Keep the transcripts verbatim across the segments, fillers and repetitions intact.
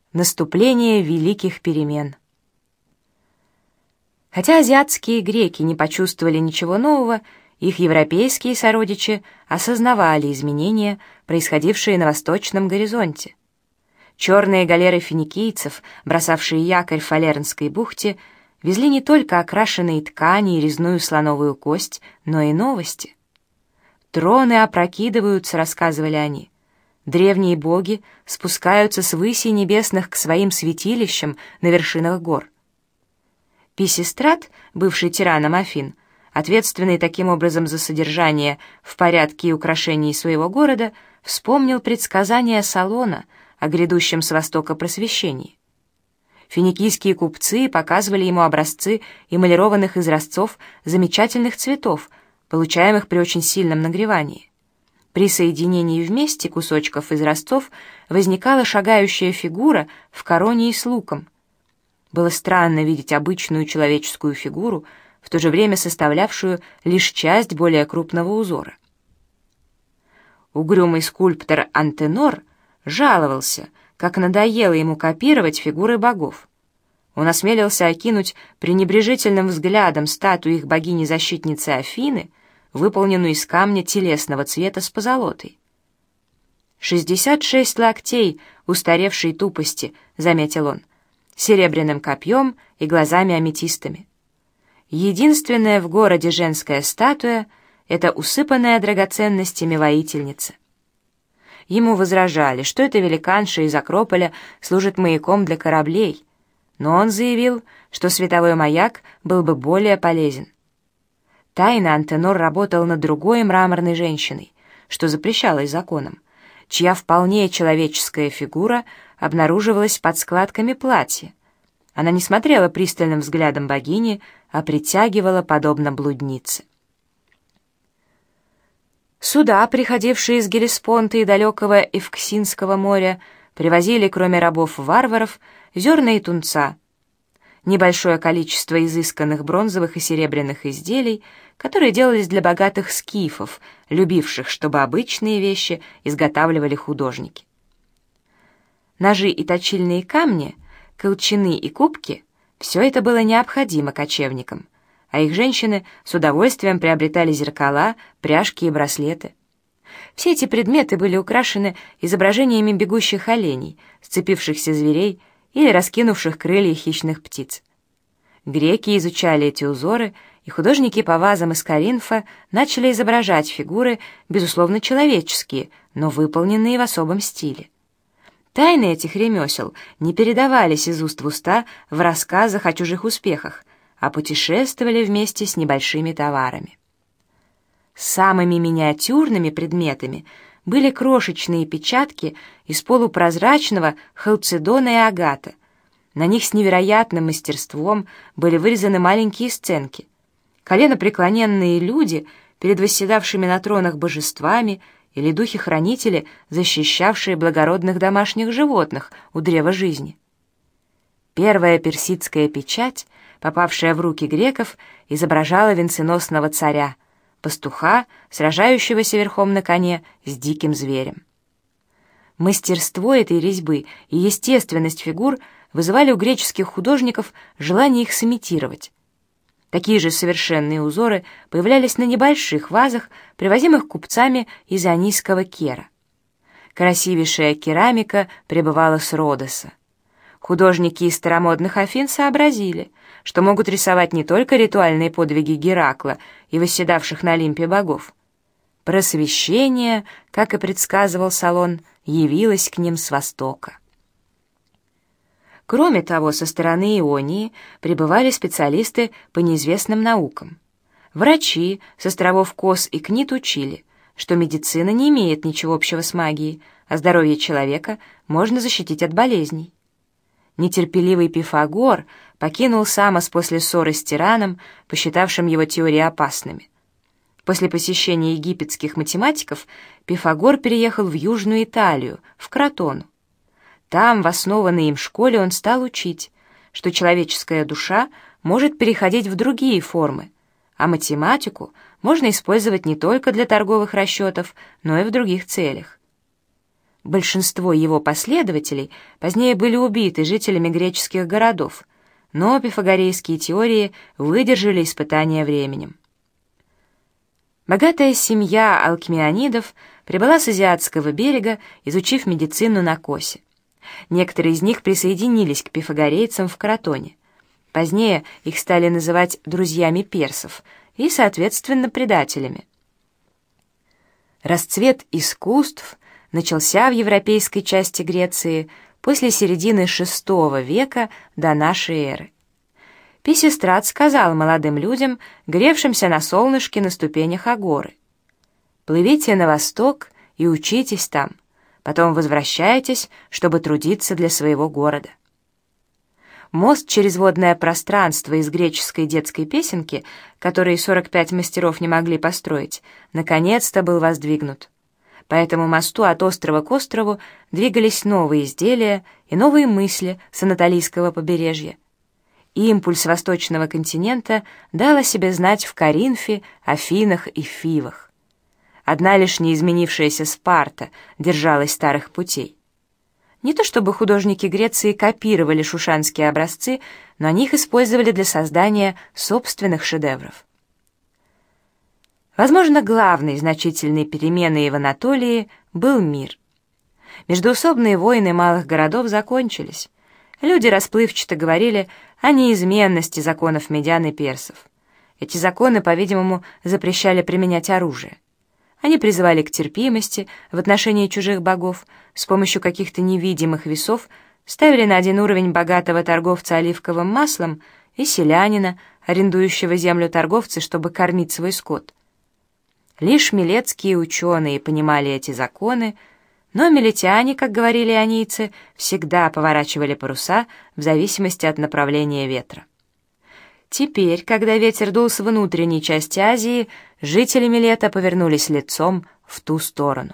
Наступление великих перемен. Хотя азиатские греки не почувствовали ничего нового, их европейские сородичи осознавали изменения, происходившие на восточном горизонте. Черные галеры финикийцев, бросавшие якорь в Фалернской бухте, везли не только окрашенные ткани и резную слоновую кость, но и новости. «Троны опрокидываются», — рассказывали они. Древние боги спускаются с высей небесных к своим святилищам на вершинах гор. Писистрат, бывший тираном Афин, ответственный таким образом за содержание в порядке и украшении своего города, вспомнил предсказания Солона о грядущем с востока просвещении. Финикийские купцы показывали ему образцы эмалированных изразцов замечательных цветов, получаемых при очень сильном нагревании. При соединении вместе кусочков изразцов возникала шагающая фигура в короне и с луком. Было странно видеть обычную человеческую фигуру, в то же время составлявшую лишь часть более крупного узора. Угрюмый скульптор Антенор жаловался, как надоело ему копировать фигуры богов. Он осмелился окинуть пренебрежительным взглядом статую их богини-защитницы Афины, выполненную из камня телесного цвета с позолотой. «Шестьдесят шесть локтей устаревшей тупости», — заметил он, серебряным копьем и глазами-аметистами. Единственная в городе женская статуя — это усыпанная драгоценностями воительница. Ему возражали, что эта великанша из Акрополя служит маяком для кораблей, но он заявил, что световой маяк был бы более полезен. Тайно Антенор работал над другой мраморной женщиной, что запрещалось законом, чья вполне человеческая фигура обнаруживалась под складками платья. Она не смотрела пристальным взглядом богини, а притягивала подобно блуднице. Суда, приходившие из Геллеспонта и далекого Эвксинского моря, привозили, кроме рабов-варваров, зерна и тунца, небольшое количество изысканных бронзовых и серебряных изделий, которые делались для богатых скифов, любивших, чтобы обычные вещи изготавливали художники. Ножи и точильные камни, колчаны и кубки — все это было необходимо кочевникам, а их женщины с удовольствием приобретали зеркала, пряжки и браслеты. Все эти предметы были украшены изображениями бегущих оленей, сцепившихся зверей или раскинувших крылья хищных птиц. Греки изучали эти узоры, и художники по вазам из Коринфа начали изображать фигуры, безусловно, человеческие, но выполненные в особом стиле. Тайны этих ремесел не передавались из уст в уста в рассказах о чужих успехах, а путешествовали вместе с небольшими товарами. Самыми миниатюрными предметами были крошечные печатки из полупрозрачного халцедона и агата. На них с невероятным мастерством были вырезаны маленькие сценки. Коленопреклоненные люди перед восседавшими на тронах божествами или духи-хранители, защищавшие благородных домашних животных у древа жизни. Первая персидская печать, попавшая в руки греков, изображала венценосного царя, пастуха, сражающегося верхом на коне с диким зверем. Мастерство этой резьбы и естественность фигур вызывали у греческих художников желание их сымитировать. Такие же совершенные узоры появлялись на небольших вазах, привозимых купцами из Ионийского Кера. Красивейшая керамика прибывала с Родоса. Художники из старомодных Афин сообразили, что могут рисовать не только ритуальные подвиги Геракла и восседавших на Олимпе богов. Просвещение, как и предсказывал Солон, явилось к ним с востока. Кроме того, со стороны Ионии прибывали специалисты по неизвестным наукам. Врачи с островов Кос и Книт учили, что медицина не имеет ничего общего с магией, а здоровье человека можно защитить от болезней. Нетерпеливый Пифагор покинул Самос после ссоры с тираном, посчитавшим его теории опасными. После посещения египетских математиков Пифагор переехал в Южную Италию, в Кротону. Там, в основанной им школе, он стал учить, что человеческая душа может переходить в другие формы, а математику можно использовать не только для торговых расчетов, но и в других целях. большинство его последователей позднее были убиты жителями греческих городов, но пифагорейские теории выдержали испытания временем. Богатая семья алкмеонидов прибыла с азиатского берега, изучив медицину на Косе. Некоторые из них присоединились к пифагорейцам в Кротоне. Позднее их стали называть друзьями персов и, соответственно, предателями. Расцвет искусств начался в европейской части Греции после середины шестого века до нашей эры. Писистрат сказал молодым людям, гревшимся на солнышке на ступенях Агоры: «Плывите на восток и учитесь там, потом возвращайтесь, чтобы трудиться для своего города». Мост через водное пространство из греческой детской песенки, который сорок пять мастеров не могли построить, наконец-то был воздвигнут. По этому мосту от острова к острову двигались новые изделия и новые мысли с анатолийского побережья. Импульс восточного континента дал о себе знать в Коринфе, Афинах и Фивах. Одна лишь неизменившаяся Спарта держалась старых путей. Не то чтобы художники Греции копировали шушанские образцы, но они их использовали для создания собственных шедевров. Возможно, главной значительной переменой в Анатолии был мир. Междоусобные войны малых городов закончились. Люди расплывчато говорили о неизменности законов медян и персов. Эти законы, по-видимому, запрещали применять оружие. Они призывали к терпимости в отношении чужих богов, с помощью каких-то невидимых весов ставили на один уровень богатого торговца оливковым маслом и селянина, арендующего землю торговца, чтобы кормить свой скот. Лишь милетские ученые понимали эти законы, но милетяне, как говорили ионийцы, всегда поворачивали паруса в зависимости от направления ветра. Теперь, когда ветер дул с внутренней части Азии, жители Милета повернулись лицом в ту сторону.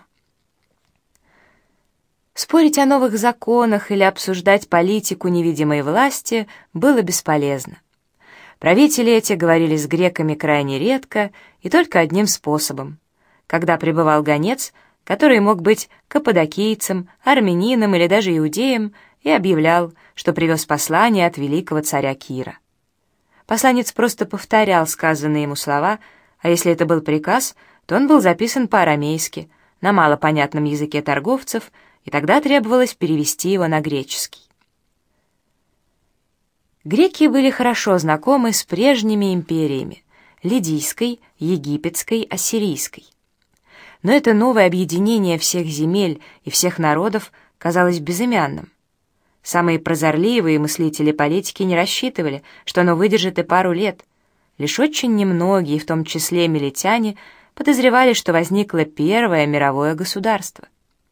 Спорить о новых законах или обсуждать политику невидимой власти было бесполезно. Правители эти говорили с греками крайне редко и только одним способом: когда прибывал гонец, который мог быть каппадокийцем, армянином или даже иудеем, и объявлял, что привез послание от великого царя Кира. Посланец просто повторял сказанные ему слова, а если это был приказ, то он был записан по-арамейски, на малопонятном языке торговцев, и тогда требовалось перевести его на греческий. Греки были хорошо знакомы с прежними империями — Лидийской, Египетской, Ассирийской. Но это новое объединение всех земель и всех народов казалось безымянным. Самые прозорливые мыслители политики не рассчитывали, что оно выдержит и пару лет. Лишь очень немногие, в том числе милетяне, подозревали, что возникло первое мировое государство.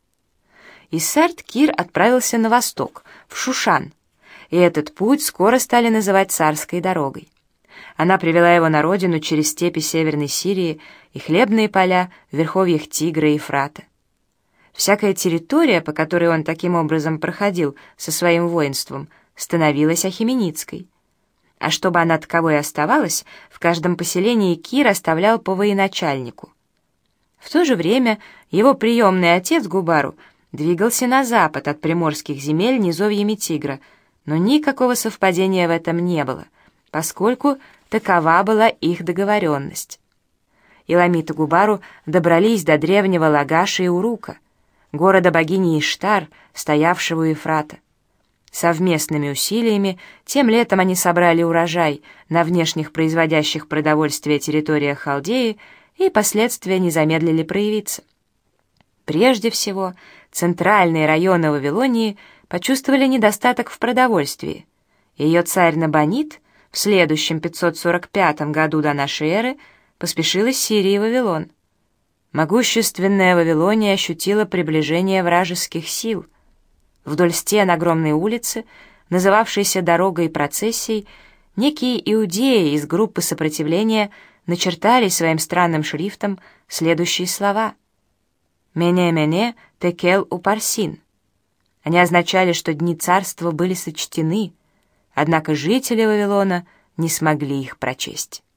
Иссард-Кир отправился на восток, в Шушан, и этот путь скоро стали называть царской дорогой. Она привела его на родину через степи Северной Сирии и хлебные поля в верховьях Тигра и Ефрата. Всякая территория, по которой он таким образом проходил со своим воинством, становилась ахеменидской. А чтобы она таковой оставалась, в каждом поселении Кир оставлял по военачальнику. В то же время его приемный отец Губару двигался на запад от приморских земель низовьями Тигра, но никакого совпадения в этом не было, поскольку такова была их договоренность. Иламиты Губару добрались до древнего Лагаша и Урука, города богини Иштар, стоявшего у Ефрата. Совместными усилиями тем летом они собрали урожай на внешних производящих продовольствие территориях Халдеи, и последствия не замедлили проявиться. Прежде всего, центральные районы Вавилонии почувствовали недостаток в продовольствии. Ее царь Набонид в следующем пятьсот сорок пятом году до нашей эры поспешил из Сирии в Вавилон. Могущественная Вавилония ощутила приближение вражеских сил. Вдоль стен огромной улицы, называвшейся дорогой процессий, некие иудеи из группы сопротивления начертали своим странным шрифтом следующие слова: «Мене-мене текел упарсин». Они означали, что дни царства были сочтены, однако жители Вавилона не смогли их прочесть.